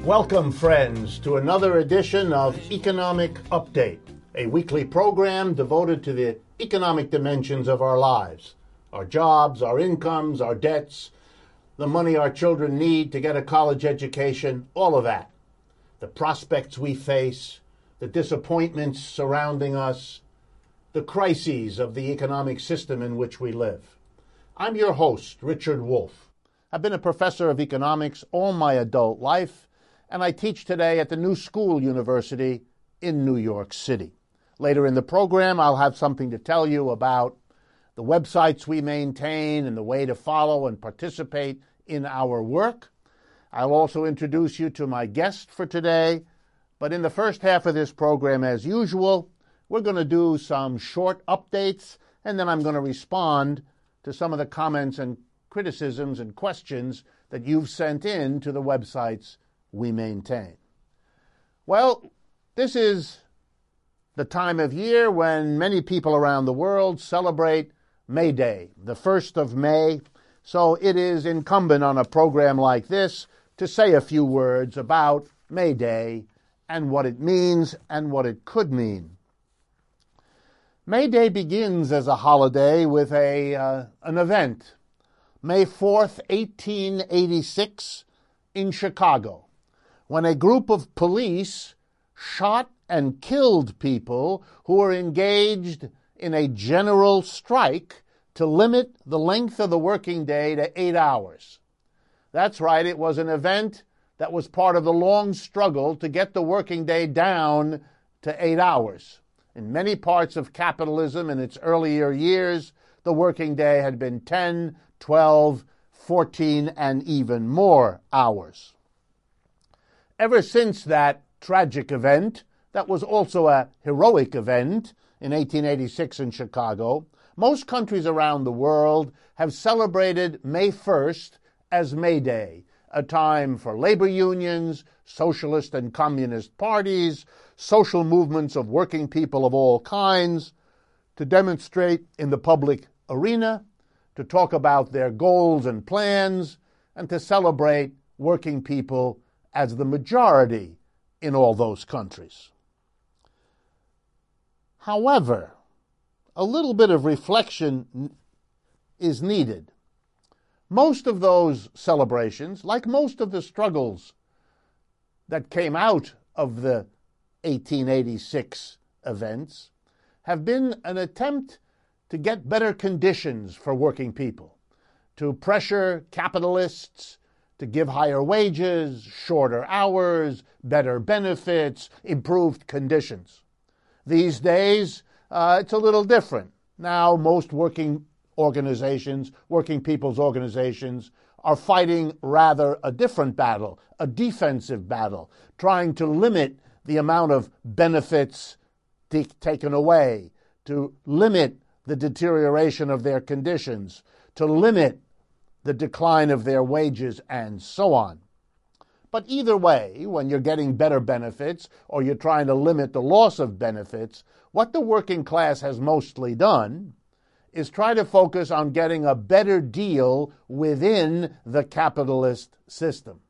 Welcome, friends, to another edition of Economic Update, a weekly program devoted to the economic dimensions of our lives, our jobs, our incomes, our debts, the money our children need to get a college education, all of that, the prospects we face, the disappointments surrounding us, the crises of the economic system in which we live. I'm your host, Richard Wolff. I've been a professor of economics all my adult life, and I teach today at the New School University in New York City. Later in the program, I'll have something to tell you about the websites we maintain and the way to follow and participate in our work. I'll also introduce you to my guest for today, but in the first half of this program, as usual, we're going to do some short updates, and then I'm going to respond to some of the comments and criticisms and questions that you've sent in to the websites we maintain. Well, this is the time of year when many people around the world celebrate May Day, the 1st of May, so it is incumbent on a program like this to say a few words about May Day and what it means and what it could mean. May Day begins as a holiday with an event, May 4th, 1886, in Chicago, when a group of police shot and killed people who were engaged in a general strike to limit the length of the working day to 8 hours. That's right, it was an event that was part of the long struggle to get the working day down to 8 hours. In many parts of capitalism in its earlier years, the working day had been 10, 12, 14, and even more hours. Ever since that tragic event, that was also a heroic event in 1886 in Chicago, most countries around the world have celebrated May 1st as May Day, a time for labor unions, socialist and communist parties, social movements of working people of all kinds, to demonstrate in the public arena, to talk about their goals and plans, and to celebrate working people as the majority in all those countries. However, a little bit of reflection is needed. Most of those celebrations, like most of the struggles that came out of the 1886 events, have been an attempt to get better conditions for working people, to pressure capitalists to give higher wages, shorter hours, better benefits, improved conditions. These days, it's a little different. Now, most working people's organizations, are fighting rather a different battle, a defensive battle, trying to limit the amount of benefits taken away, to limit the deterioration of their conditions, to limit the decline of their wages, and so on. But either way, when you're getting better benefits or you're trying to limit the loss of benefits, what the working class has mostly done is try to focus on getting a better deal within the capitalist system.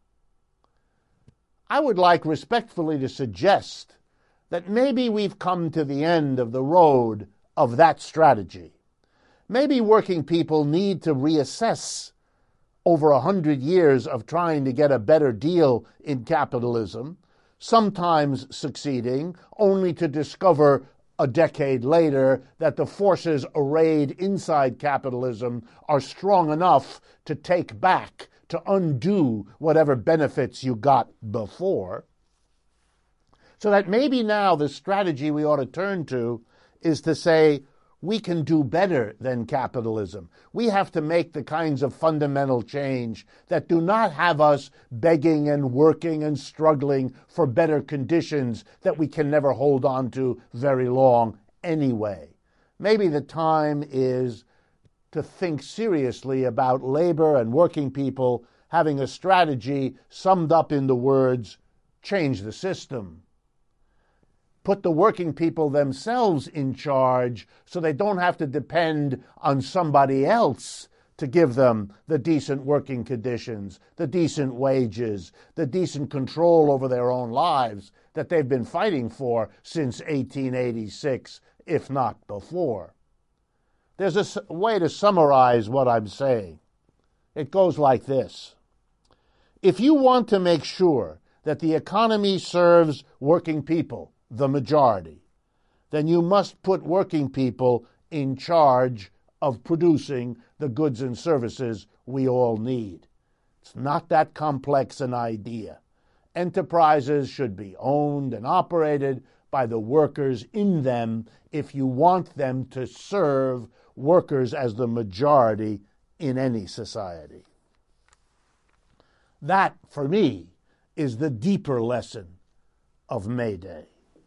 I would like respectfully to suggest that maybe we've come to the end of the road of that strategy. Maybe working people need to reassess over 100 years of trying to get a better deal in capitalism, sometimes succeeding, only to discover a decade later that the forces arrayed inside capitalism are strong enough to take back, to undo whatever benefits you got before. So that maybe now the strategy we ought to turn to is to say, we can do better than capitalism. We have to make the kinds of fundamental change that do not have us begging and working and struggling for better conditions that we can never hold on to very long anyway. Maybe the time is to think seriously about labor and working people having a strategy summed up in the words, change the system. Put the working people themselves in charge so they don't have to depend on somebody else to give them the decent working conditions, the decent wages, the decent control over their own lives that they've been fighting for since 1886, if not before. There's a way to summarize what I'm saying. It goes like this. If you want to make sure that the economy serves working people, the majority, then you must put working people in charge of producing the goods and services we all need. It's not that complex an idea. Enterprises should be owned and operated by the workers in them if you want them to serve workers as the majority in any society. That, for me, is the deeper lesson of May Day.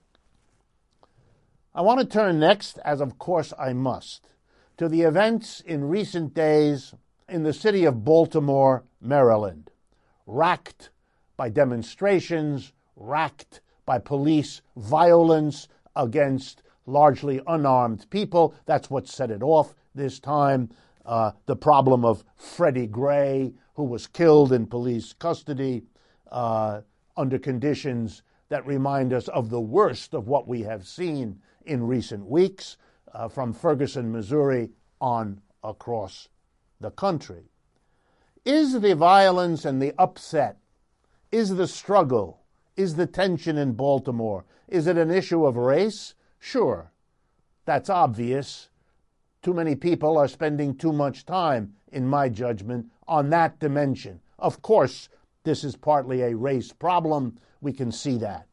I want to turn next, as of course I must, to the events in recent days in the city of Baltimore, Maryland, racked by demonstrations, racked by police violence against largely unarmed people. That's what set it off this time. The problem of Freddie Gray, who was killed in police custody under conditions that remind us of the worst of what we have seen in recent weeks from Ferguson, Missouri, on across the country. Is the violence and the upset, is the struggle, is the tension in Baltimore, is it an issue of race? Sure, that's obvious. Too many people are spending too much time, in my judgment, on that dimension. Of course, this is partly a race problem. We can see that.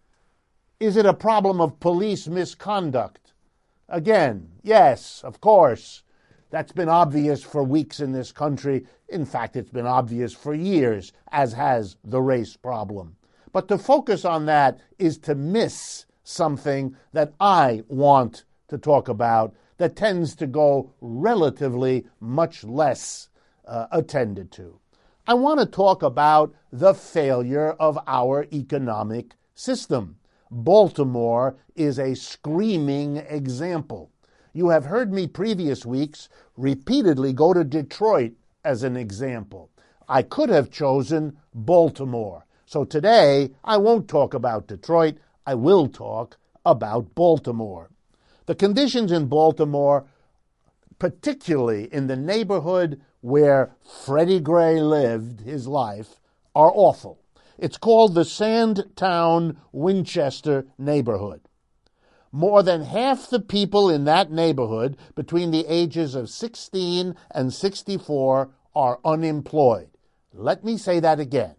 Is it a problem of police misconduct? Again, yes, of course. That's been obvious for weeks in this country. In fact, it's been obvious for years, as has the race problem. But to focus on that is to miss something that I want to talk about that tends to go relatively much less attended to. I want to talk about the failure of our economic system. Baltimore is a screaming example. You have heard me previous weeks repeatedly go to Detroit as an example. I could have chosen Baltimore. So today, I won't talk about Detroit. I will talk about Baltimore. The conditions in Baltimore, particularly in the neighborhood where Freddie Gray lived his life, are awful. It's called the Sandtown Winchester neighborhood. More than half the people in that neighborhood between the ages of 16 and 64 are unemployed. Let me say that again.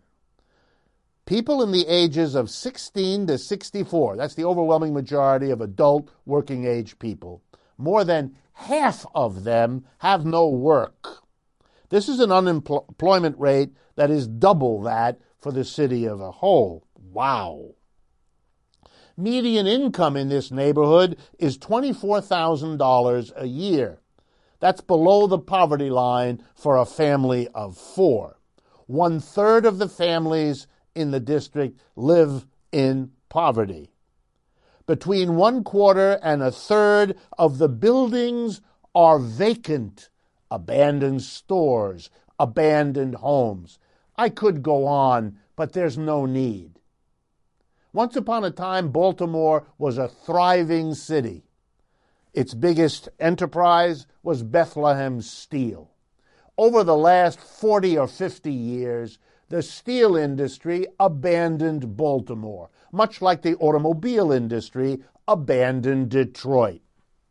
People in the ages of 16 to 64, that's the overwhelming majority of adult working age people, more than half of them have no work. This is an unemployment rate that is double that for the city as a whole. Wow. Median income in this neighborhood is $24,000 a year. That's below the poverty line for a family of four. 1/3 of the families in the district live in poverty. Between 1/4 and 1/3 of the buildings are vacant, abandoned stores, abandoned homes. I could go on, but there's no need. Once upon a time, Baltimore was a thriving city. Its biggest enterprise was Bethlehem Steel. Over the last 40 or 50 years, the steel industry abandoned Baltimore, much like the automobile industry abandoned Detroit.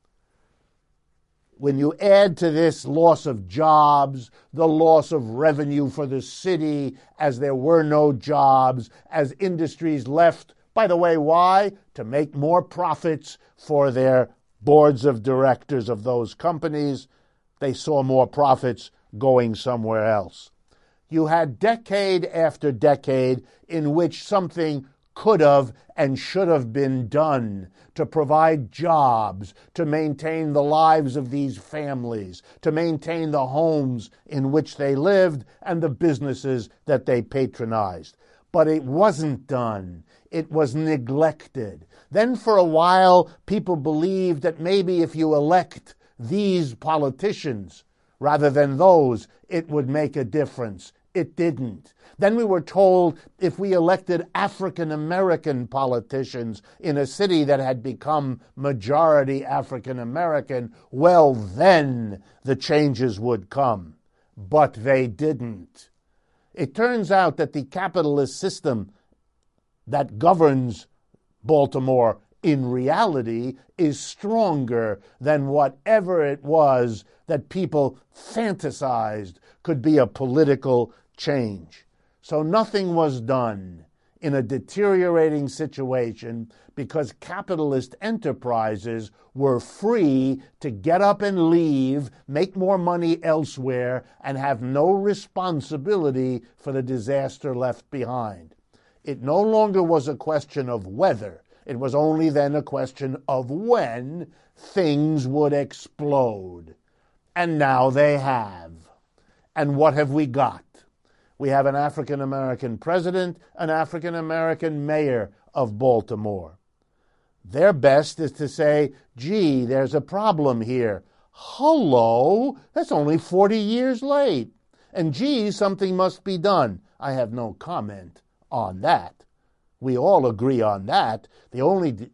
When you add to this loss of jobs, the loss of revenue for the city, as there were no jobs, as industries left, by the way, why? To make more profits for their boards of directors of those companies. They saw more profits going somewhere else. You had decade after decade in which something could have and should have been done to provide jobs, to maintain the lives of these families, to maintain the homes in which they lived and the businesses that they patronized. But it wasn't done. It was neglected. Then for a while, people believed that maybe if you elect these politicians, rather than those, it would make a difference. It didn't. Then we were told if we elected African American politicians in a city that had become majority African American, well, then the changes would come. But they didn't. It turns out that the capitalist system that governs Baltimore in reality is stronger than whatever it was that people fantasized could be a political change. So nothing was done in a deteriorating situation because capitalist enterprises were free to get up and leave, make more money elsewhere, and have no responsibility for the disaster left behind. It no longer was a question of whether, it was only then a question of when things would explode. And now they have. And what have we got? We have an African-American president, an African-American mayor of Baltimore. Their best is to say, gee, there's a problem here. Hello, that's only 40 years late. And gee, something must be done. I have no comment on that. We all agree on that. The only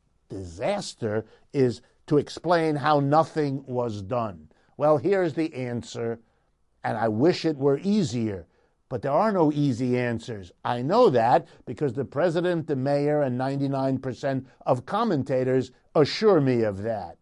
disaster is to explain how nothing was done. Well, here's the answer, and I wish it were easier. But there are no easy answers. I know that because the president, the mayor, and 99% of commentators assure me of that.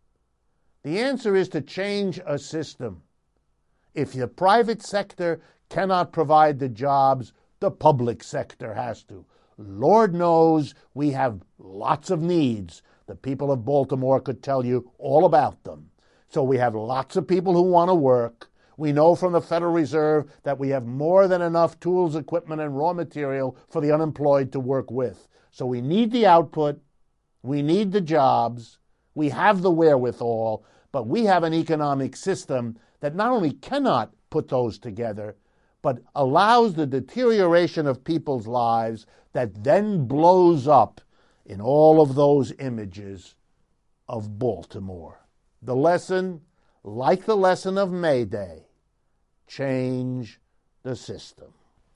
The answer is to change a system. If the private sector cannot provide the jobs, the public sector has to. Lord knows we have lots of needs. The people of Baltimore could tell you all about them. So we have lots of people who want to work. We know from the Federal Reserve that we have more than enough tools, equipment, and raw material for the unemployed to work with. So we need the output, we need the jobs, we have the wherewithal, but we have an economic system that not only cannot put those together, but allows the deterioration of people's lives that then blows up in all of those images of Baltimore. The lesson, like the lesson of May Day, change the system.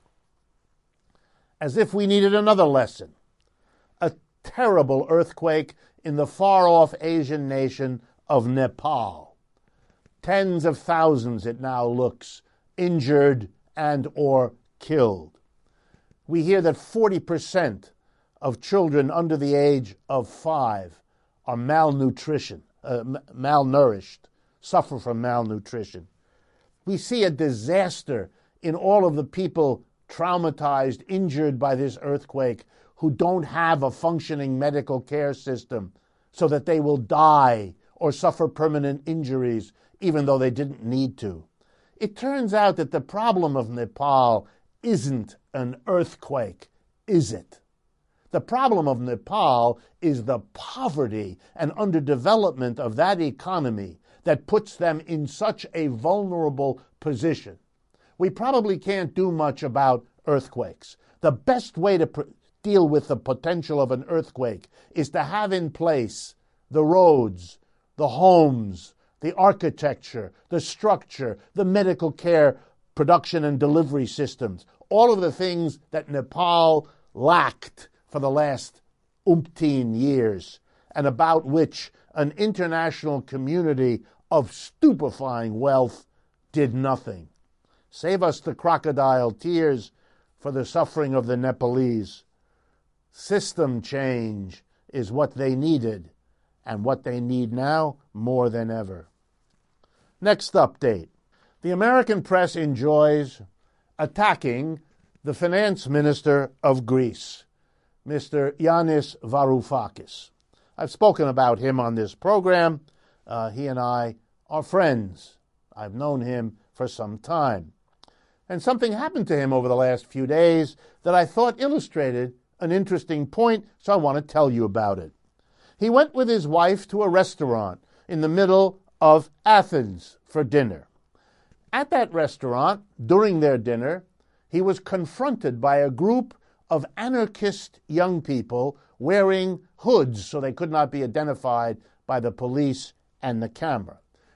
As if we needed another lesson. A terrible earthquake in the far-off Asian nation of Nepal. Tens of thousands, it now looks, injured and or killed. We hear that 40% of children under the age of 5 are malnourished, suffer from malnutrition. We see a disaster in all of the people traumatized, injured by this earthquake, who don't have a functioning medical care system, so that they will die or suffer permanent injuries, even though they didn't need to. It turns out that the problem of Nepal isn't an earthquake, is it? The problem of Nepal is the poverty and underdevelopment of that economy that puts them in such a vulnerable position. We probably can't do much about earthquakes. The best way to deal with the potential of an earthquake is to have in place the roads, the homes, the architecture, the structure, the medical care production and delivery systems, all of the things that Nepal lacked for the last umpteen years, and about which an international community of stupefying wealth did nothing. Save us the crocodile tears for the suffering of the Nepalese. System change is what they needed, and what they need now more than ever. Next update. The American press enjoys attacking the finance minister of Greece, Mr. Yanis Varoufakis. I've spoken about him on this program. He and I are friends. I've known him for some time. And something happened to him over the last few days that I thought illustrated an interesting point, so I want to tell you about it. He went with his wife to a restaurant in the middle of Athens for dinner. At that restaurant, during their dinner, he was confronted by a group of anarchist young people wearing hoods so they could not be identified by the police and the camera.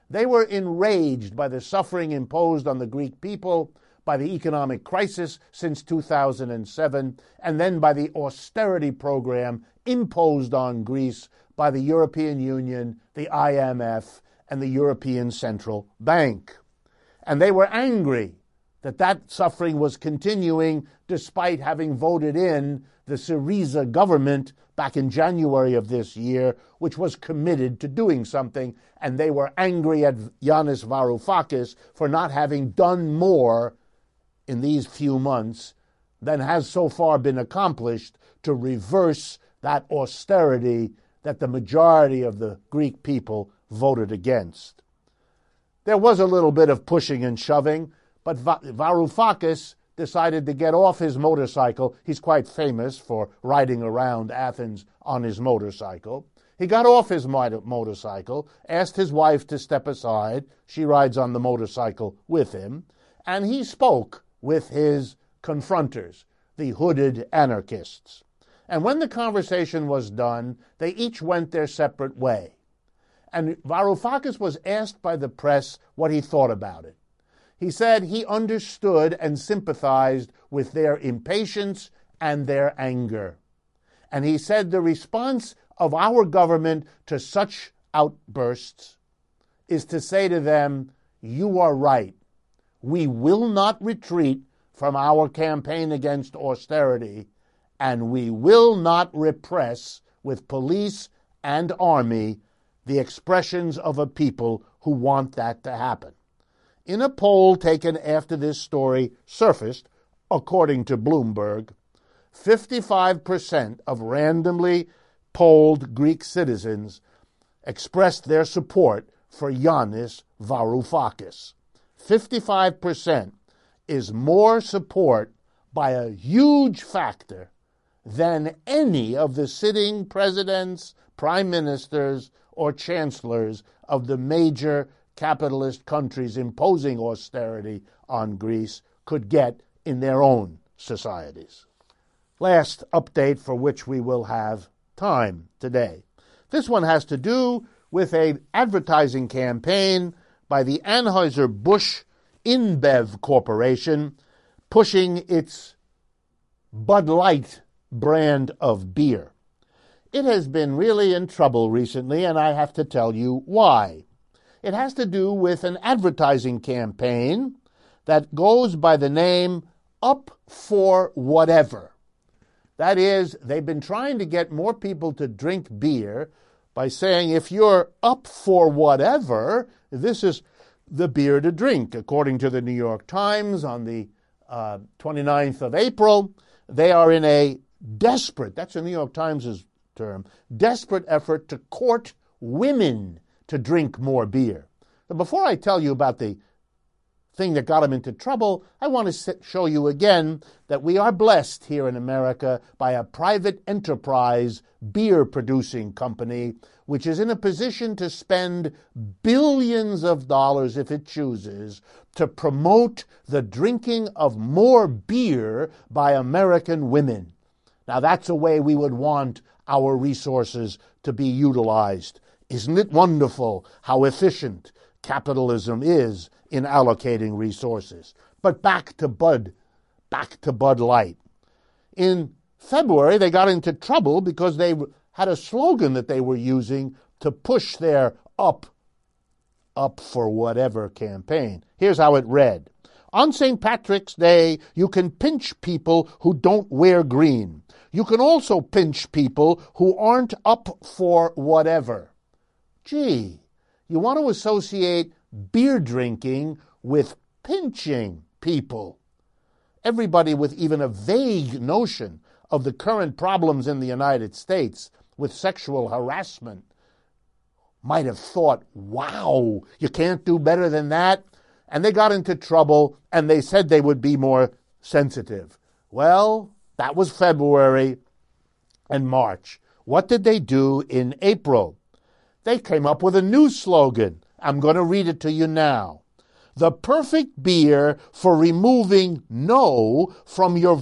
They were enraged by the suffering imposed on the Greek people, by the economic crisis since 2007, and then by the austerity program imposed on Greece by the European Union, the IMF, and the European Central Bank. And they were angry that suffering was continuing despite having voted in the Syriza government back in January of this year, which was committed to doing something, and they were angry at Yanis Varoufakis for not having done more in these few months than has so far been accomplished to reverse that austerity that the majority of the Greek people voted against. There was a little bit of pushing and shoving, but Varoufakis decided to get off his motorcycle. He's quite famous for riding around Athens on his motorcycle. He got off his motorcycle, asked his wife to step aside. She rides on the motorcycle with him, and he spoke with his confronters, the hooded anarchists. And when the conversation was done, they each went their separate way. And Varoufakis was asked by the press what he thought about it. He said he understood and sympathized with their impatience and their anger. And he said the response of our government to such outbursts is to say to them, you are right. We will not retreat from our campaign against austerity, and we will not repress with police and army the expressions of a people who want that to happen. In a poll taken after this story surfaced, according to Bloomberg, 55% of randomly polled Greek citizens expressed their support for Yanis Varoufakis. 55% is more support by a huge factor than any of the sitting presidents, prime ministers, or chancellors of the major capitalist countries imposing austerity on Greece could get in their own societies. Last update for which we will have time today. This one has to do with an advertising campaign by the Anheuser-Busch InBev Corporation pushing its Bud Light brand of beer. It has been really in trouble recently, and I have to tell you why. It has to do with an advertising campaign that goes by the name Up for Whatever. That is, they've been trying to get more people to drink beer by saying, if you're up for whatever, this is the beer to drink. According to the New York Times on the 29th of April, they are in a desperate, that's the New York Times' term, desperate effort to court women to drink more beer. But before I tell you about the thing that got them into trouble, I want to show you again that we are blessed here in America by a private enterprise beer-producing company which is in a position to spend billions of dollars, if it chooses, to promote the drinking of more beer by American women. Now, that's a way we would want our resources to be utilized. Isn't it wonderful how efficient capitalism is in allocating resources? But back to Bud Light. In February, they got into trouble because they had a slogan that they were using to push their up for whatever campaign. Here's how it read. On St. Patrick's Day, you can pinch people who don't wear green. You can also pinch people who aren't up for whatever. Gee, you want to associate beer drinking with pinching people. Everybody with even a vague notion of the current problems in the United States with sexual harassment might have thought, wow, you can't do better than that? And they got into trouble, and they said they would be more sensitive. Well, that was February and March. What did they do in April? They came up with a new slogan. I'm going to read it to you now. The perfect beer for removing no from your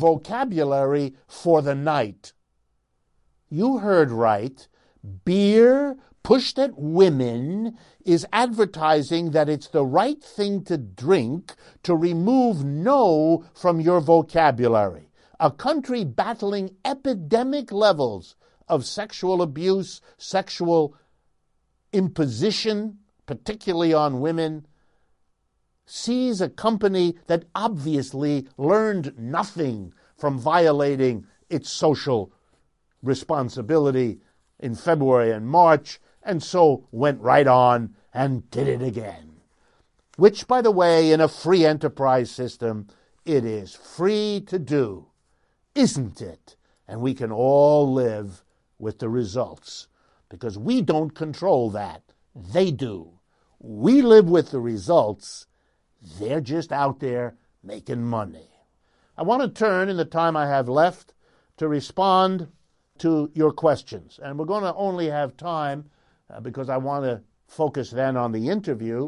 vocabulary for the night. You heard right. Beer pushed at women is advertising that it's the right thing to drink to remove no from your vocabulary. A country battling epidemic levels of sexual abuse, sexual imposition, particularly on women, sees a company that obviously learned nothing from violating its social responsibility in February and March, and so went right on and did it again. Which, by the way, in a free enterprise system, it is free to do, isn't it? And we can all live with the results, because we don't control that. They do. We live with the results. They're just out there making money. I want to turn, in the time I have left, to respond to your questions. And we're going to only have time, because I want to focus then on the interview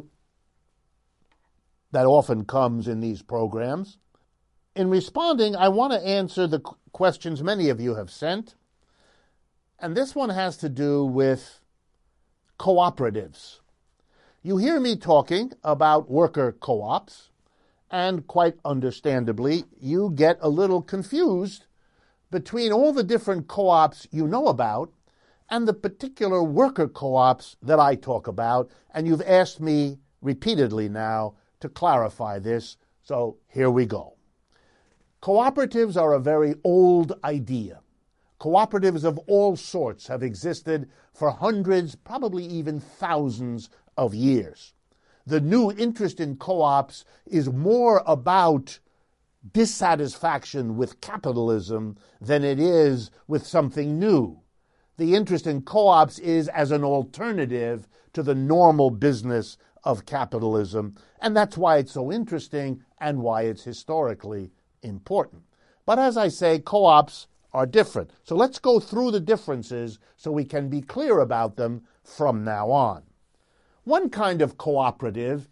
that often comes in these programs. In responding, I want to answer the questions many of you have sent. And this one has to do with cooperatives. You hear me talking about worker co-ops, and quite understandably, you get a little confused between all the different co-ops you know about and the particular worker co-ops that I talk about, and you've asked me repeatedly now to clarify this, so here we go. Cooperatives are a very old idea. Cooperatives of all sorts have existed for hundreds, probably even thousands of years. The new interest in co-ops is more about dissatisfaction with capitalism than it is with something new. The interest in co-ops is as an alternative to the normal business of capitalism, and that's why it's so interesting and why it's historically important. But as I say, co-ops are different. So let's go through the differences so we can be clear about them from now on. One kind of cooperative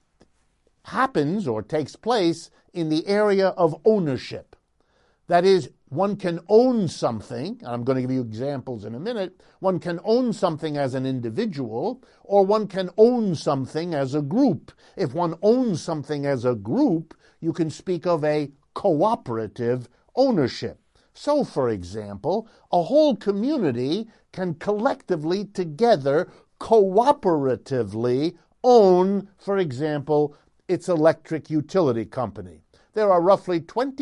happens or takes place in the area of ownership. That is, one can own something, and I'm going to give you examples in a minute. One can own something as an individual, or one can own something as a group. If one owns something as a group, you can speak of a cooperative ownership. So, for example, a whole community can collectively together, cooperatively own, for example, its electric utility company. There are roughly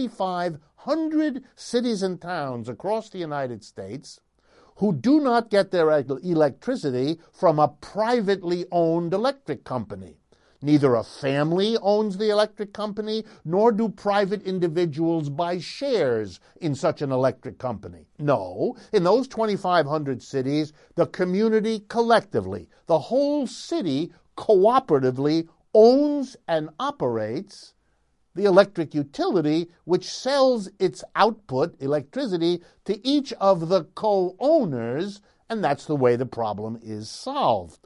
2,500 cities and towns across the United States who do not get their electricity from a privately owned electric company. Neither a family owns the electric company, nor do private individuals buy shares in such an electric company. No, in those 2,500 cities, the community collectively, the whole city cooperatively owns and operates the electric utility, which sells its output, electricity, to each of the co-owners, and that's the way the problem is solved.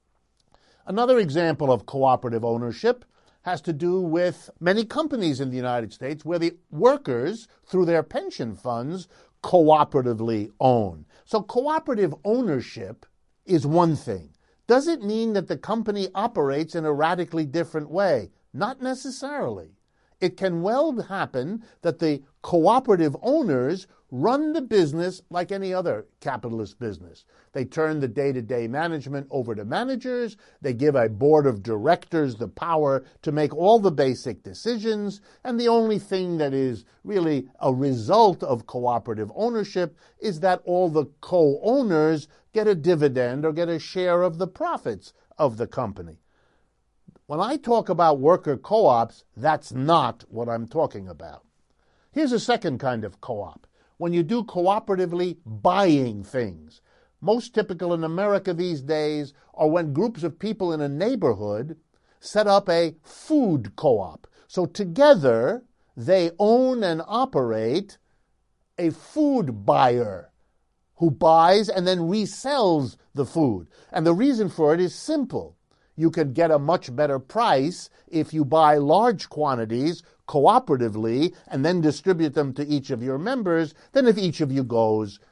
Another example of cooperative ownership has to do with many companies in the United States where the workers, through their pension funds, cooperatively own. So cooperative ownership is one thing. Does it mean that the company operates in a radically different way? Not necessarily. It can well happen that the cooperative owners run the business like any other capitalist business. They turn the day-to-day management over to managers. They give a board of directors the power to make all the basic decisions. And the only thing that is really a result of cooperative ownership is that all the co-owners get a dividend or get a share of the profits of the company. When I talk about worker co-ops, that's not what I'm talking about. Here's a second kind of co-op. When you do cooperatively buying things. Most typical in America these days are when groups of people in a neighborhood set up a food co-op. So together they own and operate a food buyer who buys and then resells the food. And the reason for it is simple. You can get a much better price if you buy large quantities cooperatively and then distribute them to each of your members than if each of you goes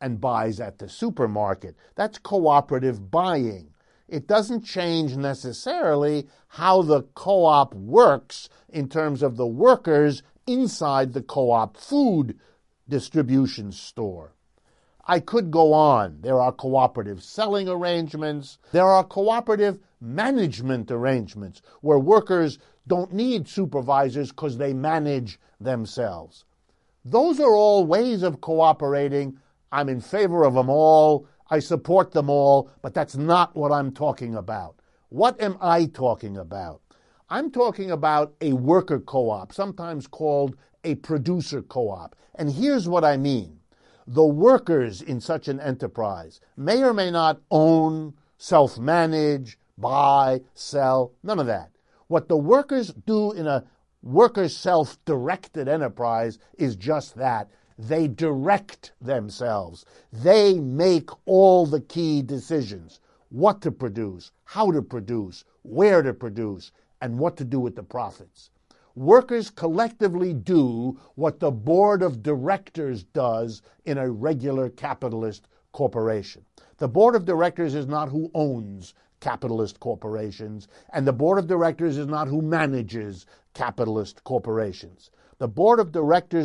and buys at the supermarket. That's cooperative buying. It doesn't change necessarily how the co-op works in terms of the workers inside the co-op food distribution store. I could go on. There are cooperative selling arrangements. There are cooperative management arrangements where workers don't need supervisors because they manage themselves. Those are all ways of cooperating. I'm in favor of them all. I support them all, but that's not what I'm talking about. What am I talking about? I'm talking about a worker co-op, sometimes called a producer co-op. And here's what I mean. The workers in such an enterprise may or may not own, self-manage, buy, sell, none of that. What the workers do in a worker self-directed enterprise is just that. They direct themselves. They make all the key decisions. What to produce, how to produce, where to produce, and what to do with the profits. Workers collectively do what the board of directors does in a regular capitalist corporation. The board of directors is not who owns capitalist corporations, and the board of directors is not who manages capitalist corporations. The board of directors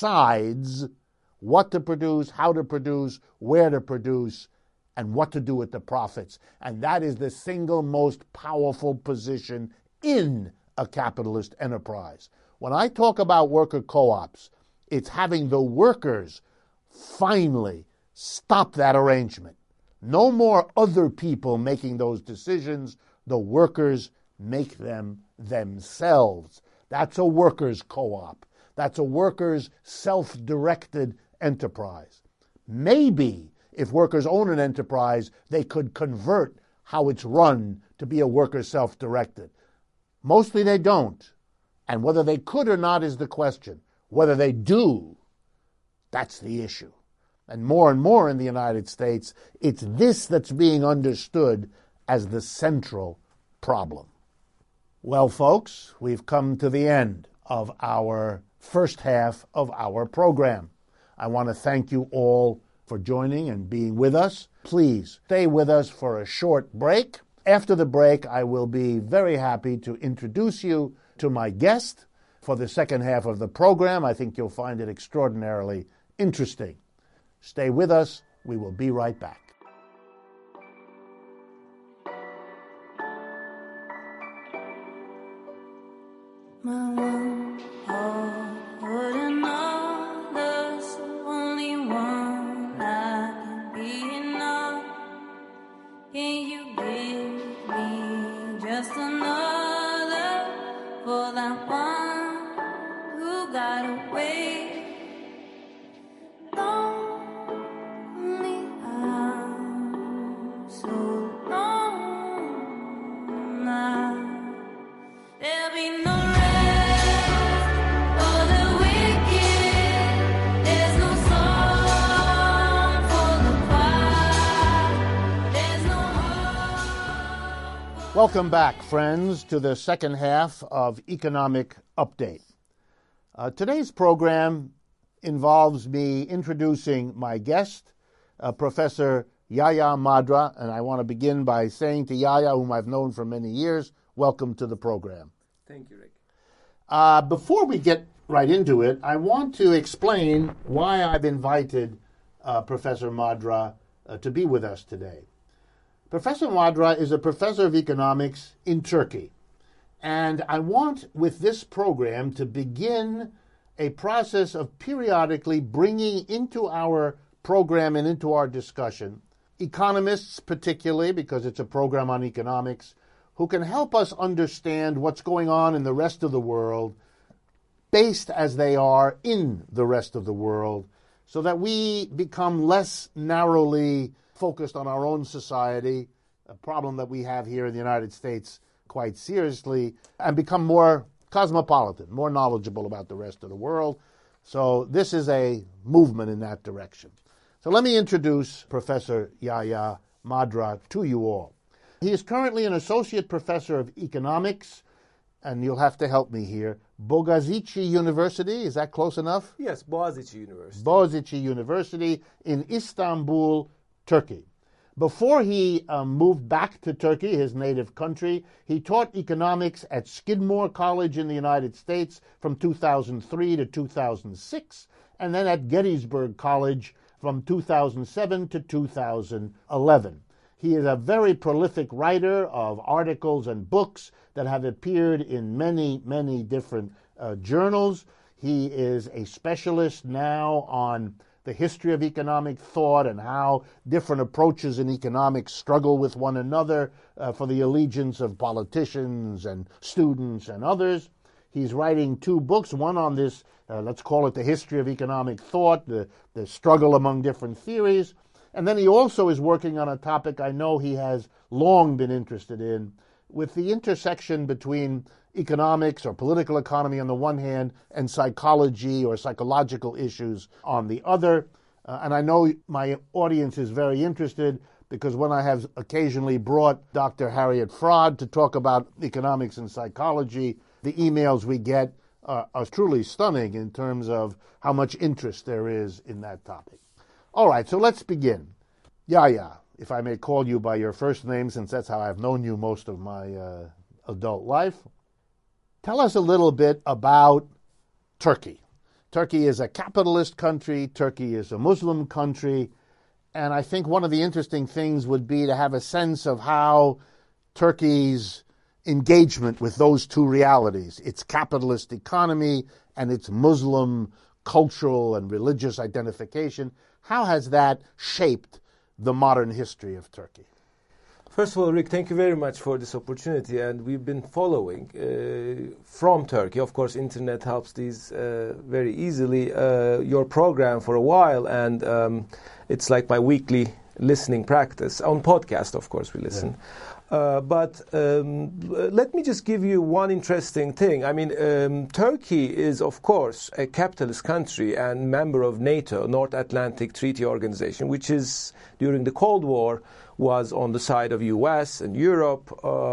decides what to produce, how to produce, where to produce, and what to do with the profits. And that is the single most powerful position in a capitalist enterprise. When I talk about worker co-ops, it's having the workers finally stop that arrangement. No more other people making those decisions. The workers make them themselves. That's a workers' co-op. That's a workers' self-directed enterprise. Maybe if workers own an enterprise, they could convert how it's run to be a workers' self-directed. Mostly they don't. And whether they could or not is the question. Whether they do, that's the issue. And more in the United States, it's this that's being understood as the central problem. Well, folks, we've come to the end of our first half of our program. I want to thank you all for joining and being with us. Please stay with us for a short break. After the break, I will be very happy to introduce you to my guest for the second half of the program. I think you'll find it extraordinarily interesting. Stay with us. We will be right back. My one heart wouldn't know there's only one that can be enough. Can you give me just another for that one who got away? Welcome back, friends, to the second half of Economic Update. Today's program involves me introducing my guest, Professor Yahya Madra, and I want to begin by saying to Yahya, whom I've known for many years, welcome to the program. Thank you, Rick. Before we get right into it, I want to explain why I've invited Professor Madra to be with us today. Professor Madra is a professor of economics in Turkey, and I want, with this program, to begin a process of periodically bringing into our program and into our discussion economists, particularly because it's a program on economics, who can help us understand what's going on in the rest of the world, based as they are in the rest of the world, so that we become less narrowly focused on our own society, a problem that we have here in the United States quite seriously, and become more cosmopolitan, more knowledgeable about the rest of the world. So this is a movement in that direction. So let me introduce Professor Yahya Madra to you all. He is currently an associate professor of economics, and you'll have to help me here, Boğaziçi University, is that close enough? Yes, Boğaziçi University. Boğaziçi University in Istanbul, Turkey. Before he moved back to Turkey, his native country, he taught economics at Skidmore College in the United States from 2003 to 2006, and then at Gettysburg College from 2007 to 2011. He is a very prolific writer of articles and books that have appeared in many, many different journals. He is a specialist now on the history of economic thought and how different approaches in economics struggle with one another for the allegiance of politicians and students and others. He's writing 2 books, one on this, let's call it the history of economic thought, the struggle among different theories. And then he also is working on a topic I know he has long been interested in, with the intersection between economics or political economy on the one hand and psychology or psychological issues on the other. And I know my audience is very interested because when I have occasionally brought Dr. Harriet Fraad to talk about economics and psychology, the emails we get are truly stunning in terms of how much interest there is in that topic. All right, so let's begin. Yahya, if I may call you by your first name, since that's how I've known you most of my adult life. Tell us a little bit about Turkey. Turkey is a capitalist country. Turkey is a Muslim country. And I think one of the interesting things would be to have a sense of how Turkey's engagement with those 2 realities, its capitalist economy and its Muslim cultural and religious identification, how has that shaped the modern history of Turkey? First of all, Rick, thank you very much for this opportunity, and we've been following from Turkey. Of course, internet helps these very easily. Your program for a while, and it's like my weekly listening practice. On podcast, of course, we listen. Yeah. But let me just give you one interesting thing. I mean, Turkey is, of course, a capitalist country and member of NATO, North Atlantic Treaty Organization, which is, during the Cold War, was on the side of U.S. and Europe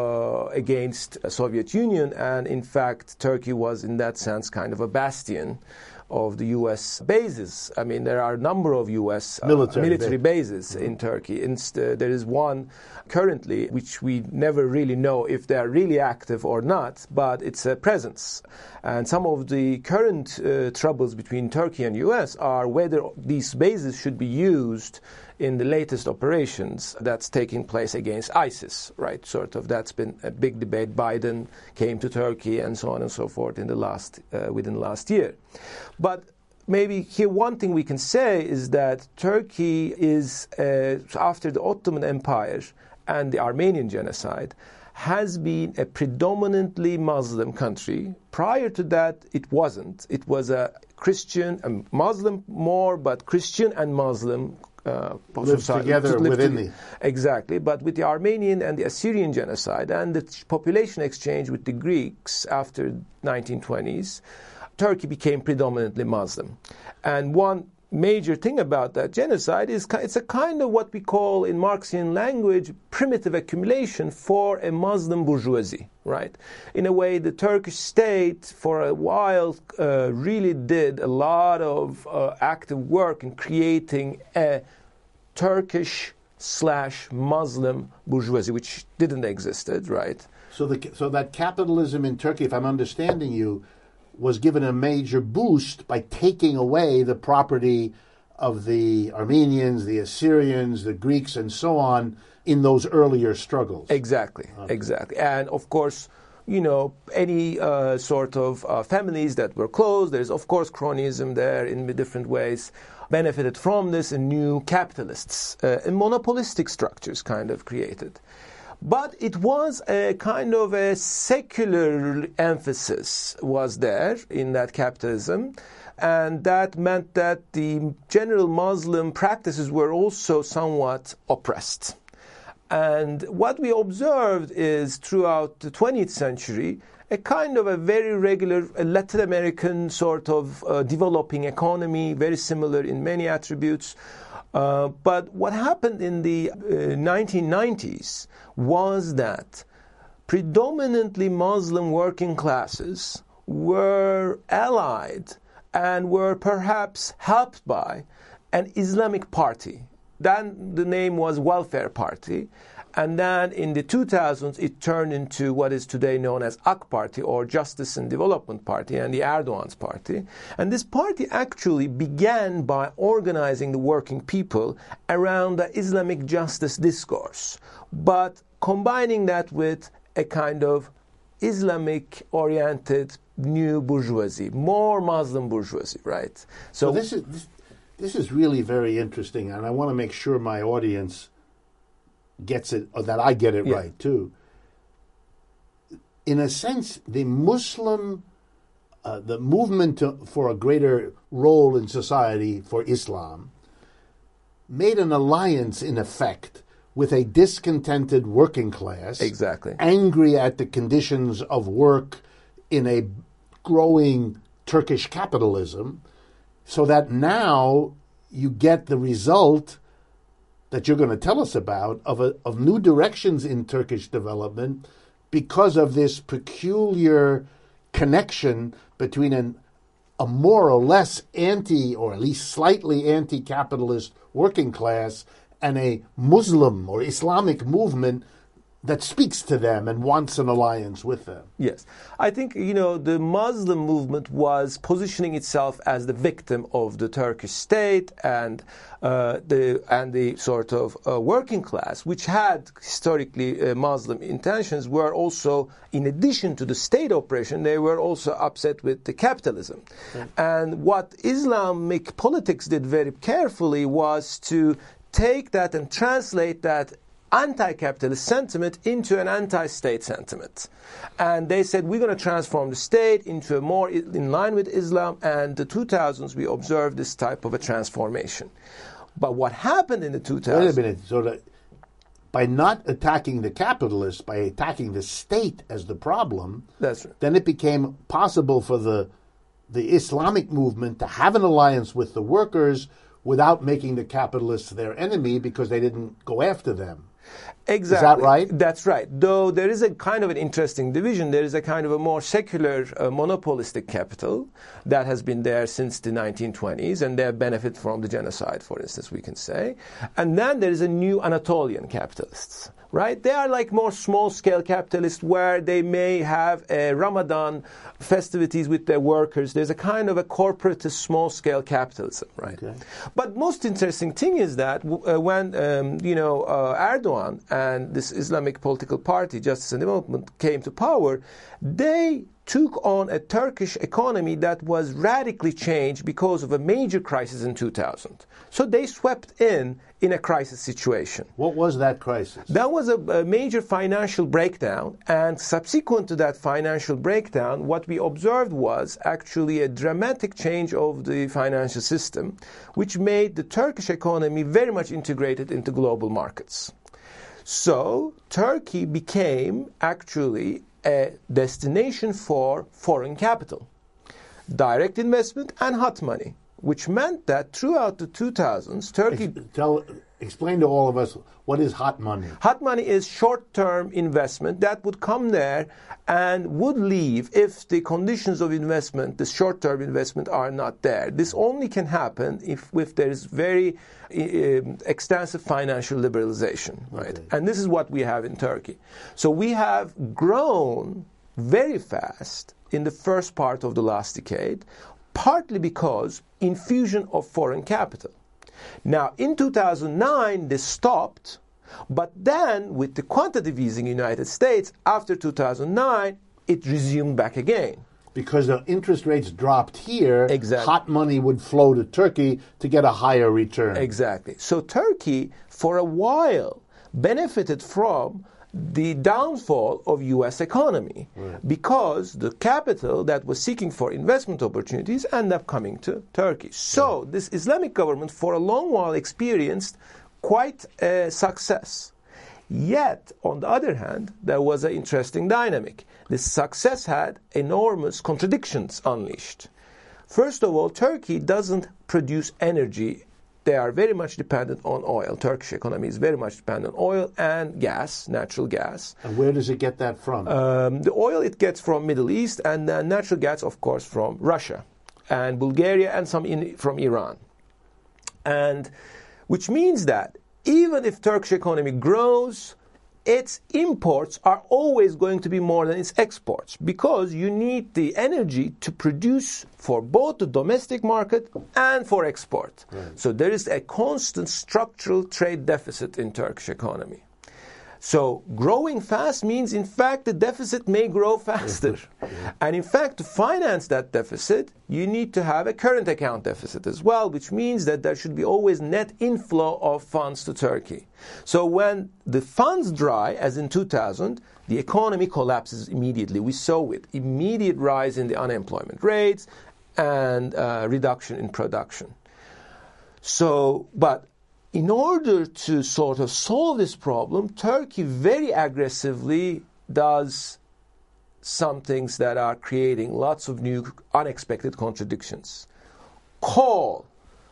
against the Soviet Union. And in fact, Turkey was, in that sense, kind of a bastion of the U.S. bases. I mean, there are a number of U.S. military bases in Turkey. There is one currently, which we never really know if they are really active or not, but it's a presence. And some of the current troubles between Turkey and U.S. are whether these bases should be used in the latest operations that's taking place against ISIS, right? Sort of, that's been a big debate. Biden came to Turkey and so on and so forth in the within the last year. But maybe here one thing we can say is that Turkey is, after the Ottoman Empire and the Armenian genocide, has been a predominantly Muslim country. Prior to that, it wasn't. It was a Christian and Muslim more, but Christian and Muslim lives together within the... Exactly, but with the Armenian and the Assyrian genocide and the population exchange with the Greeks after 1920s, Turkey became predominantly Muslim. And one major thing about that genocide is it's a kind of what we call in Marxian language primitive accumulation for a Muslim bourgeoisie, right? In a way, the Turkish state for a while really did a lot of active work in creating a Turkish/Muslim bourgeoisie, which didn't exist, right? So that capitalism in Turkey, if I'm understanding you, was given a major boost by taking away the property of the Armenians, the Assyrians, the Greeks, and so on in those earlier struggles. Exactly, exactly. And of course, you know, any sort of families that were closed, there's of course cronyism there in different ways, benefited from this, and new capitalists and monopolistic structures kind of created. But it was a kind of a secular emphasis was there in that capitalism, and that meant that the general Muslim practices were also somewhat oppressed. And what we observed is throughout the 20th century, a kind of a very regular Latin American sort of developing economy, very similar in many attributes. But what happened in the 1990s was that predominantly Muslim working classes were allied and were perhaps helped by an Islamic party. Then the name was Welfare Party. And then in the 2000s, it turned into what is today known as AK Party, or Justice and Development Party, and the Erdogan's party. And this party actually began by organizing the working people around the Islamic justice discourse, but combining that with a kind of Islamic-oriented new bourgeoisie, more Muslim bourgeoisie, right? So this is really very interesting, and I want to make sure my audience gets it, or that I get it right too. In a sense, the Muslim, the movement for a greater role in society for Islam made an alliance, in effect, with a discontented working class, exactly, angry at the conditions of work in a growing Turkish capitalism, so that now you get the result that you're going to tell us about of new directions in Turkish development because of this peculiar connection between a more or less anti, or at least slightly anti-capitalist working class and a Muslim or Islamic movement that speaks to them and wants an alliance with them. Yes. I think, the Muslim movement was positioning itself as the victim of the Turkish state and the sort of working class, which had historically Muslim intentions, were also, in addition to the state operation, they were also upset with the capitalism. Okay. And what Islamic politics did very carefully was to take that and translate that anti-capitalist sentiment into an anti-state sentiment. And they said, we're going to transform the state into a more in line with Islam, and the 2000s we observed this type of a transformation. But what happened in the 2000s... Wait a minute, so that by not attacking the capitalists, by attacking the state as the problem, that's right, then it became possible for the Islamic movement to have an alliance with the workers without making the capitalists their enemy, because they didn't go after them. Exactly. Is that right? That's right. Though there is a kind of an interesting division. There is a kind of a more secular, monopolistic capital that has been there since the 1920s, and they benefit from the genocide, for instance, we can say. And then there is a new Anatolian capitalists, right? They are like more small-scale capitalists where they may have a Ramadan festivities with their workers. There's a kind of a corporate small-scale capitalism, right? Okay. But most interesting thing is that when, Erdogan and this Islamic political party, Justice and Development, came to power, they took on a Turkish economy that was radically changed because of a major crisis in 2000. So they swept in a crisis situation. What was that crisis? That was a major financial breakdown, and subsequent to that financial breakdown, what we observed was actually a dramatic change of the financial system, which made the Turkish economy very much integrated into global markets. So Turkey became actually a destination for foreign capital, direct investment and hot money, which meant that throughout the 2000s, Turkey... Explain to all of us, what is hot money? Hot money is short-term investment that would come there and would leave if the conditions of investment, the short-term investment, are not there. This only can happen if there is very extensive financial liberalization, right? Okay. And this is what we have in Turkey. So we have grown very fast in the first part of the last decade, partly because infusion of foreign capital. Now, in 2009, this stopped, but then with the quantitative easing in the United States, after 2009, it resumed back again. Because the interest rates dropped here, exactly, hot money would flow to Turkey to get a higher return. Exactly. So Turkey, for a while, benefited from the downfall of U.S. economy, right, because the capital that was seeking for investment opportunities ended up coming to Turkey. So right, this Islamic government for a long while experienced quite a success. Yet, on the other hand, there was an interesting dynamic. This success had enormous contradictions unleashed. First of all, Turkey doesn't produce energy they are very much dependent on oil. Turkish economy is very much dependent on oil and gas, natural gas. And where does it get that from? The oil it gets from Middle East, and natural gas, of course, from Russia and Bulgaria, and some from Iran. And which means that even if Turkish economy grows, its imports are always going to be more than its exports, because you need the energy to produce for both the domestic market and for export. Right. So there is a constant structural trade deficit in Turkish economy. So growing fast means, in fact, the deficit may grow faster. And in fact, to finance that deficit, you need to have a current account deficit as well, which means that there should be always net inflow of funds to Turkey. So when the funds dry, as in 2000, the economy collapses immediately. We saw it, immediate rise in the unemployment rates and reduction in production. So, but in order to sort of solve this problem, Turkey very aggressively does some things that are creating lots of new unexpected contradictions. Coal,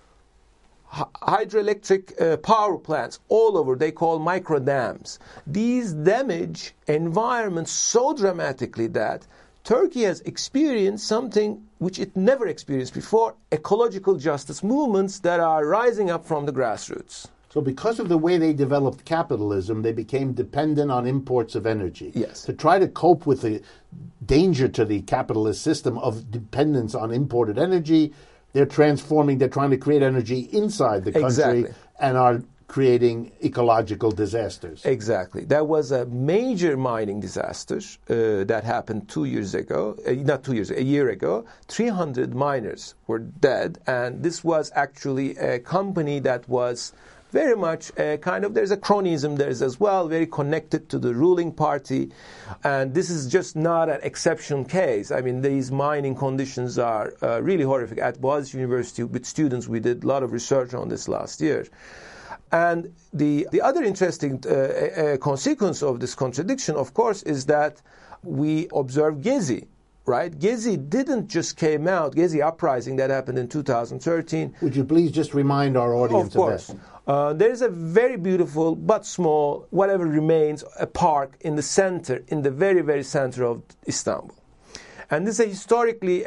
hydroelectric power plants all over, they call micro dams. These damage environments so dramatically that Turkey has experienced something which it never experienced before, ecological justice movements that are rising up from the grassroots. So because of the way they developed capitalism, they became dependent on imports of energy. Yes. To try to cope with the danger to the capitalist system of dependence on imported energy, they're trying to create energy inside the country. Exactly. And are creating ecological disasters. Exactly. There was a major mining disaster that happened 2 years ago, a year ago. 300 miners were dead, and this was actually a company that was very much there's a cronyism there as well, very connected to the ruling party. And this is just not an exceptional case. I mean, these mining conditions are really horrific. At Boğaziçi University, with students, we did a lot of research on this last year. And the other interesting consequence of this contradiction, of course, is that we observe Gezi, right? Gezi didn't just came out, Gezi uprising that happened in 2013. Would you please just remind our audience of that? There is a very beautiful but small, whatever remains, a park in the center, in the very, very center of Istanbul. And this is a historically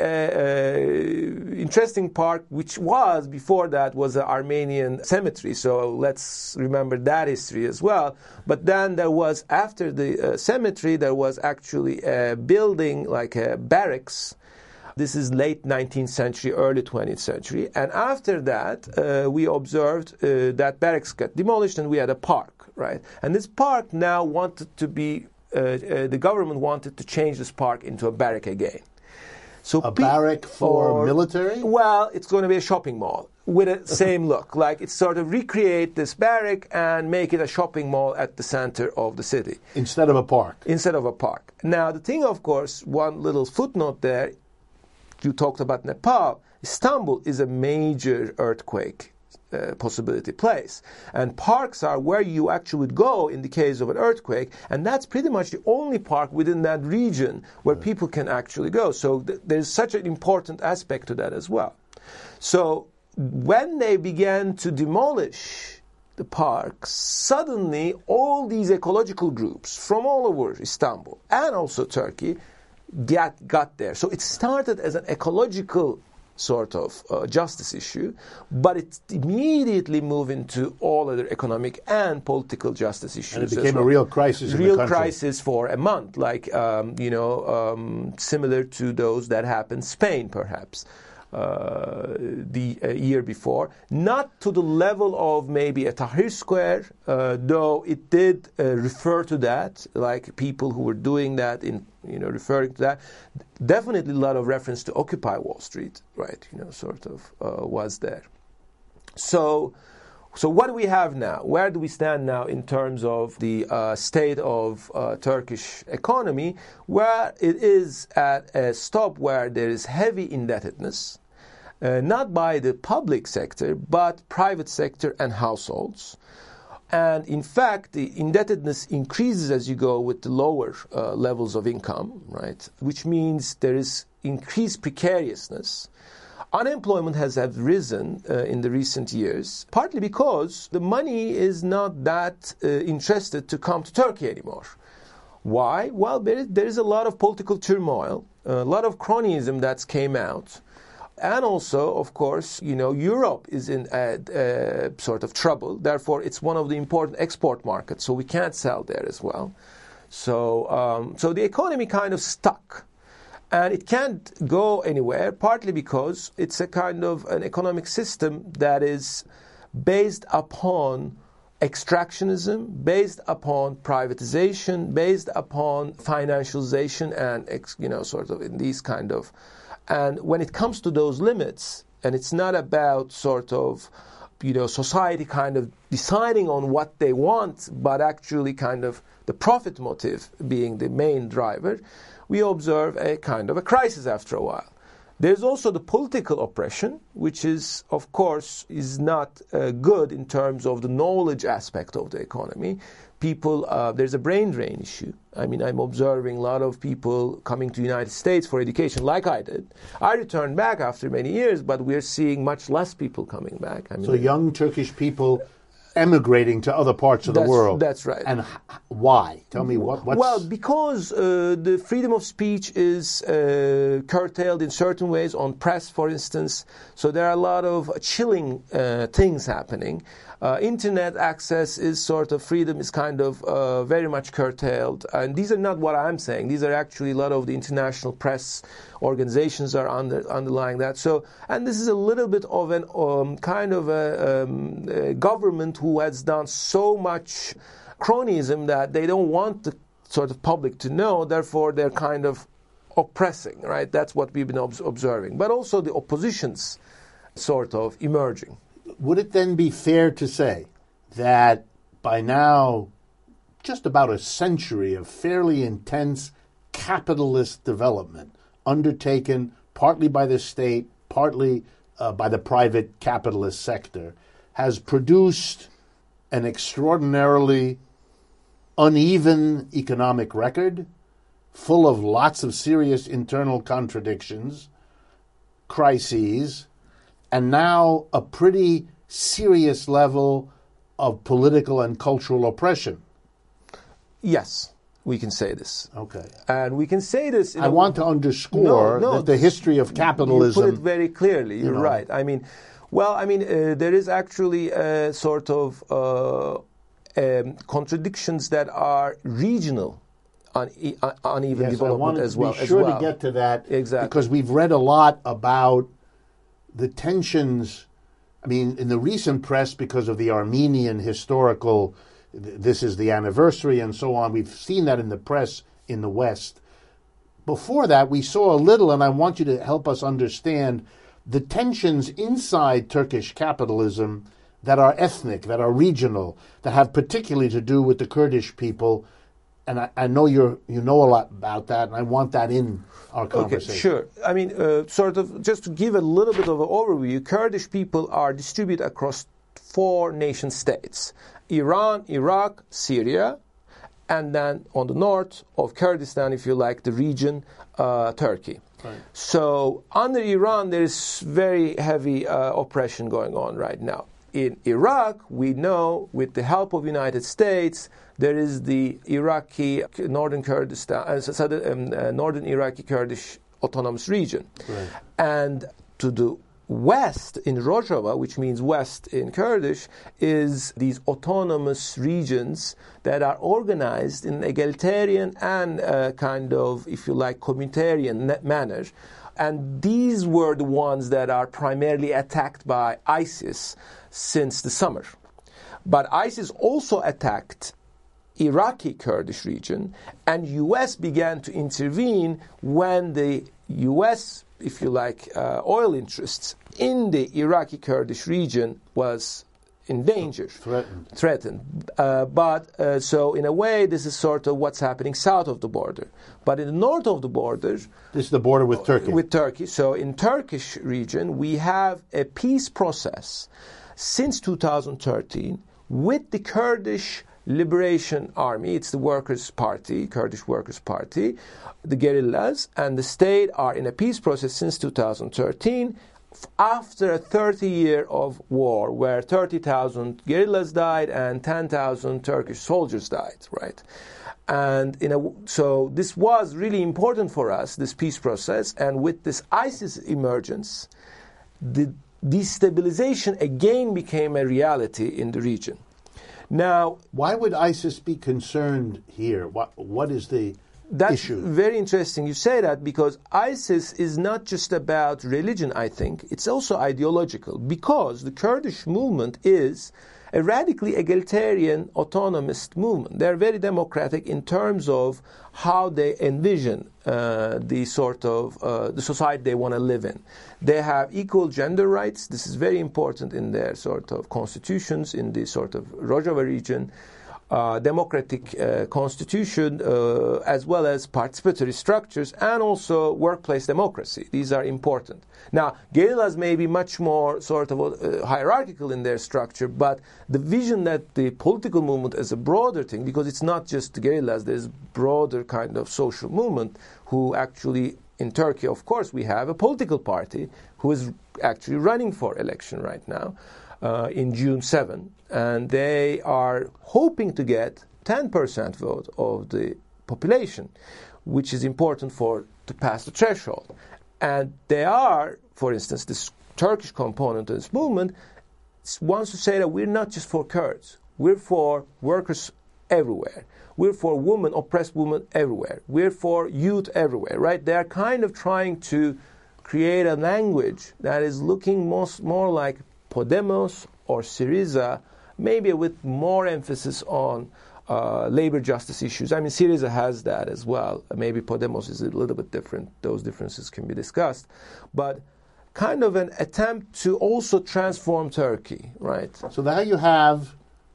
interesting park, which was, before that, was an Armenian cemetery. So let's remember that history as well. But then there was, after the cemetery, there was actually a building, like a barracks. This is late 19th century, early 20th century. And after that, we observed that barracks got demolished and we had a park, right? And this park now wanted to be the government wanted to change this park into a barrack again. So a barrack for military? Well, it's going to be a shopping mall with the same look. Like, it's sort of recreate this barrack and make it a shopping mall at the center of the city. Instead of a park. Instead of a park. Now, the thing, of course, one little footnote there, you talked about Nepal. Istanbul is a major earthquake possibility place, and parks are where you actually would go in the case of an earthquake, and that's pretty much the only park within that region where people can actually go. So there's such an important aspect to that as well. So when they began to demolish the parks, suddenly all these ecological groups from all over Istanbul and also Turkey got there. So it started as an ecological sort of justice issue, but it immediately moved into all other economic and political justice issues. And it became a real crisis in the country. Real crisis for a month, like, similar to those that happened in Spain, perhaps, the year before. Not to the level of maybe a Tahrir Square, though it did refer to that, like people who were doing that in, referring to that. Definitely a lot of reference to Occupy Wall Street, right, was there. So what do we have now? Where do we stand now in terms of the state of Turkish economy, where it is at a stop where there is heavy indebtedness, not by the public sector, but private sector and households. And in fact, the indebtedness increases as you go with the lower levels of income, right? Which means there is increased precariousness. unemployment has risen in the recent years, partly because the money is not that interested to come to Turkey anymore. Why? Well, there is a lot of political turmoil, a lot of cronyism that's came out. And also, of course, Europe is in sort of trouble. Therefore, it's one of the important export markets, so we can't sell there as well. So the economy kind of stuck. And it can't go anywhere, partly because it's a kind of an economic system that is based upon extractionism, based upon privatization, based upon financialization, and sort of in these kind of. And when it comes to those limits, and it's not about sort of society kind of deciding on what they want, but actually kind of the profit motive being the main driver, we observe a kind of a crisis after a while. There's also the political oppression, which is, of course, is not good in terms of the knowledge aspect of the economy. People, there's a brain drain issue. I mean, I'm observing a lot of people coming to the United States for education, like I did. I returned back after many years, but we're seeing much less people coming back. I mean, so young Turkish people emigrating to other parts of the world. That's right. And why? Tell me what's... Well, because the freedom of speech is curtailed in certain ways on press, for instance. So there are a lot of chilling things happening. Internet access is sort of freedom is kind of very much curtailed. And these are not what I'm saying. These are actually a lot of the international press organizations are underlying that. So, and this is a little bit of an kind of a government who has done so much cronyism that they don't want the sort of public to know. Therefore, they're kind of oppressing, right? That's what we've been observing. But also the opposition's sort of emerging. Would it then be fair to say that by now, just about a century of fairly intense capitalist development undertaken partly by the state, partly by the private capitalist sector, has produced an extraordinarily uneven economic record, full of lots of serious internal contradictions, crises, and now a pretty serious level of political and cultural oppression? Yes, we can say this. Okay. And we can say this... I want to underscore that the history of capitalism... You put it very clearly. You're right. I mean, there is actually a sort of contradictions that are regional, uneven development as well. Be sure to get to that. Exactly. Because we've read a lot about the tensions, I mean, in the recent press, because of the Armenian historical, this is the anniversary and so on, we've seen that in the press in the West. Before that, we saw a little, and I want you to help us understand the tensions inside Turkish capitalism that are ethnic, that are regional, that have particularly to do with the Kurdish people. And I know you know a lot about that, and I want that in our conversation. Okay, sure. I mean, sort of, just to give a little bit of an overview, Kurdish people are distributed across 4 nation states: Iran, Iraq, Syria, and then on the north of Kurdistan, if you like, the region, Turkey. Right. So under Iran, there is very heavy oppression going on right now. In Iraq, we know, with the help of the United States, there is the Iraqi northern Kurdistan, northern Iraqi Kurdish autonomous region. Right. And to the west, in Rojava, which means west in Kurdish, is these autonomous regions that are organized in an egalitarian and kind of, if you like, communitarian manner. And these were the ones that are primarily attacked by ISIS since the summer. But ISIS also attacked Iraqi Kurdish region, and U.S. began to intervene when the U.S., if you like, oil interests in the Iraqi Kurdish region was in danger. Threatened. So in a way, this is sort of what's happening south of the border. But in the north of the border... This is the border with Turkey. With Turkey. So in Turkish region, we have a peace process since 2013 with the Kurdish Liberation Army. It's the Workers' Party, Kurdish Workers' Party. The guerrillas and the state are in a peace process since 2013 after a 30-year of war where 30,000 guerrillas died and 10,000 Turkish soldiers died, right? And so this was really important for us, this peace process. And with this ISIS emergence, the destabilization again became a reality in the region. Now, why would ISIS be concerned here? What is the issue? That's very interesting you say that, because ISIS is not just about religion, I think. It's also ideological, because the Kurdish movement is a radically egalitarian, autonomist movement. They're very democratic in terms of how they envision the sort of the society they want to live in. They have equal gender rights. This is very important in their sort of constitutions in the sort of Rojava region. Democratic constitution, as well as participatory structures, and also workplace democracy. These are important. Now, guerrillas may be much more sort of hierarchical in their structure, but the vision that the political movement is a broader thing, because it's not just the guerrillas, there's broader kind of social movement who actually, in Turkey, of course, we have a political party who is actually running for election right now. In June 7, and they are hoping to get 10% vote of the population, which is important to pass the threshold. And they are, for instance, this Turkish component of this movement wants to say that we're not just for Kurds, we're for workers everywhere. We're for women, oppressed women everywhere. We're for youth everywhere, right? They are kind of trying to create a language that is looking more like Podemos or Syriza, maybe with more emphasis on labor justice issues. I mean, Syriza has that as well. Maybe Podemos is a little bit different. Those differences can be discussed. But kind of an attempt to also transform Turkey, right? So now you have,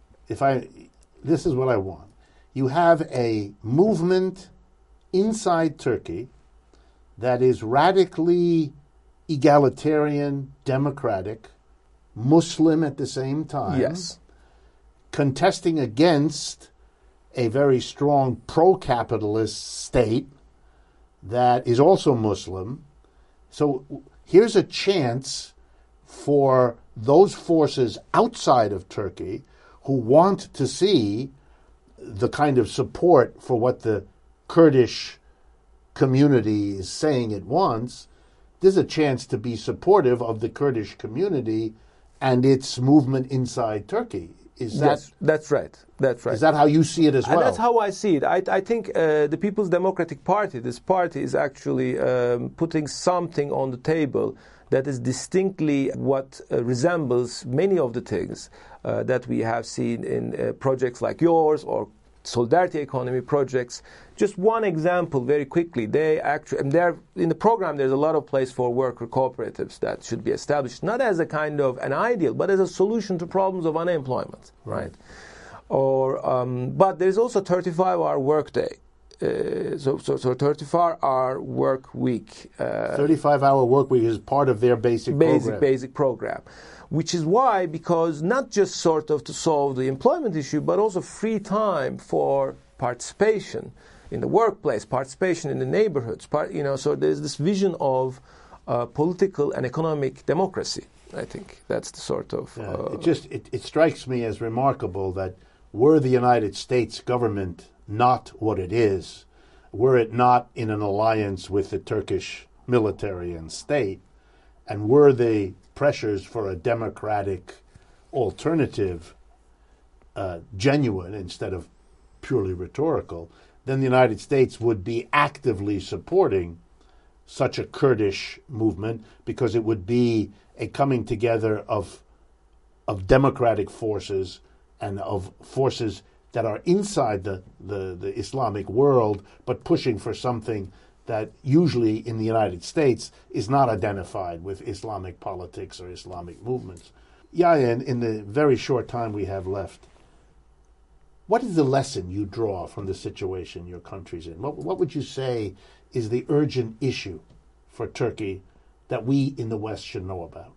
this is what I want. You have a movement inside Turkey that is radically egalitarian, democratic, Muslim at the same time, yes, contesting against a very strong pro-capitalist state that is also Muslim. So here's a chance for those forces outside of Turkey who want to see the kind of support for what the Kurdish community is saying it wants. There's a chance to be supportive of the Kurdish community and its movement inside Turkey. Yes, that's right. That's right. Is that how you see it as well? And that's how I see it. I think the People's Democratic Party, this party is actually putting something on the table that is distinctly what resembles many of the things that we have seen in projects like yours or solidarity economy projects. Just one example very quickly. In the program there's a lot of place for worker cooperatives that should be established, not as a kind of an ideal, but as a solution to problems of unemployment, right? But there's also 35-hour workday. So 35-hour work week. 35-hour work week is part of their basic program. Which is why, because not just sort of to solve the employment issue, but also free time for participation in the workplace, participation in the neighborhoods. So there's this vision of political and economic democracy. I think that's the sort of. It strikes me as remarkable that were the United States government not what it is, were it not in an alliance with the Turkish military and state, and were the pressures for a democratic alternative genuine instead of purely rhetorical, then the United States would be actively supporting such a Kurdish movement, because it would be a coming together of democratic forces and of forces that are inside the Islamic world, but pushing for something that usually in the United States is not identified with Islamic politics or Islamic movements. Yahya, in the very short time we have left, what is the lesson you draw from the situation your country's in? What would you say is the urgent issue for Turkey that we in the West should know about?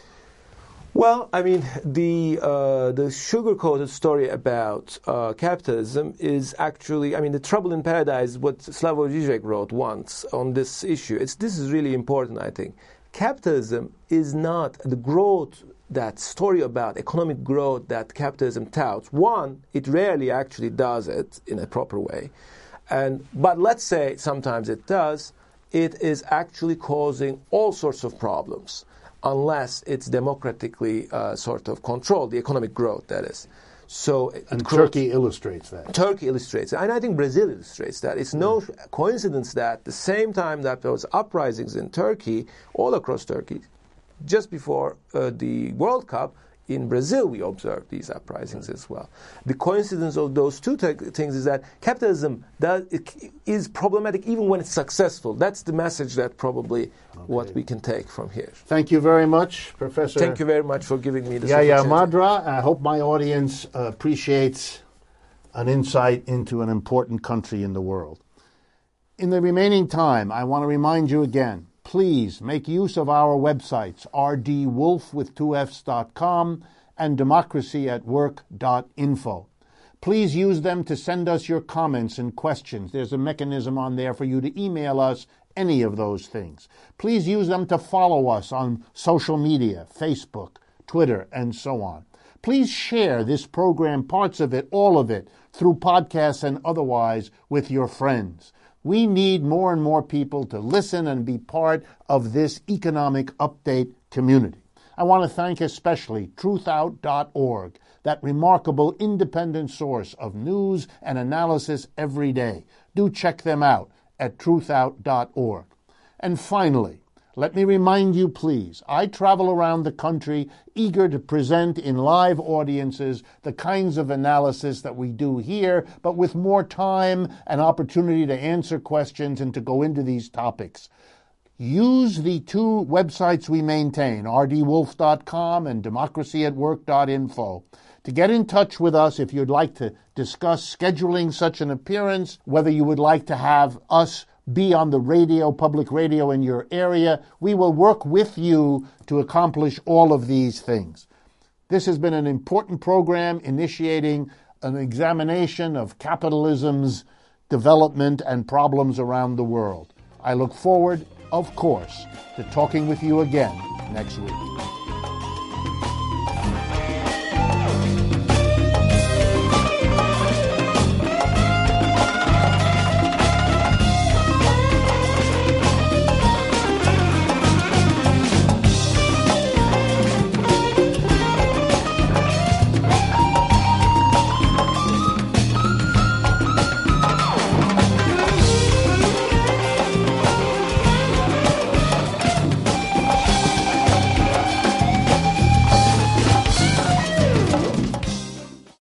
Well, I mean, the sugar-coated story about capitalism is actually, I mean, The Trouble in Paradise, what Slavoj Žižek wrote once on this issue. This is really important, I think. capitalism is not the growth, that story about economic growth that capitalism touts. One, it rarely actually does it in a proper way. But let's say sometimes it does. It is actually causing all sorts of problems unless it's democratically sort of controlled, the economic growth, that is. So Turkey illustrates that. Turkey illustrates it. And I think Brazil illustrates that. It's no coincidence that the same time that there was uprisings in Turkey, all across Turkey, just before the World Cup, in Brazil we observed these uprisings as well. The coincidence of those two things is that capitalism is problematic even when it's successful. That's the message that probably what we can take from here. Thank you very much, Professor. Thank you very much for giving me this Yahya opportunity. Madra. I hope my audience appreciates an insight into an important country in the world. In the remaining time, I want to remind you again, please make use of our websites, rdwolf.com and democracyatwork.info. Please use them to send us your comments and questions. There's a mechanism on there for you to email us any of those things. Please use them to follow us on social media, Facebook, Twitter, and so on. Please share this program, parts of it, all of it, through podcasts and otherwise with your friends. We need more and more people to listen and be part of this economic update community. I want to thank especially truthout.org, that remarkable independent source of news and analysis every day. Do check them out at truthout.org. And finally, let me remind you, please, I travel around the country eager to present in live audiences the kinds of analysis that we do here, but with more time and opportunity to answer questions and to go into these topics. Use the two websites we maintain, rdwolf.com and democracyatwork.info, to get in touch with us if you'd like to discuss scheduling such an appearance, whether you would like to have us be on the radio, public radio in your area. We will work with you to accomplish all of these things. This has been an important program initiating an examination of capitalism's development and problems around the world. I look forward, of course, to talking with you again next week.